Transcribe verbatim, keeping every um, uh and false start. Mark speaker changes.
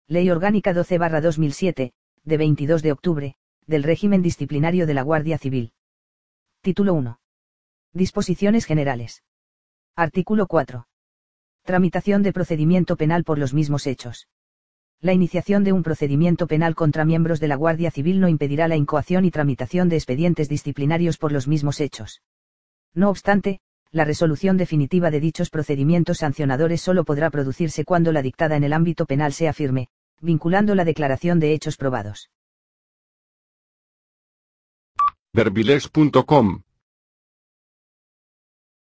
Speaker 1: Ley Orgánica doce barra dos mil siete, de veintidós de octubre, del régimen disciplinario de la Guardia Civil. Título uno. Disposiciones generales. Artículo cuatro. Tramitación de procedimiento penal por los mismos hechos. La iniciación de un procedimiento penal contra miembros de la Guardia Civil no impedirá la incoación y tramitación de expedientes disciplinarios por los mismos hechos. No obstante, la resolución definitiva de dichos procedimientos sancionadores solo podrá producirse cuando la dictada en el ámbito penal sea firme, vinculando la declaración de hechos probados.
Speaker 2: Verbilex punto com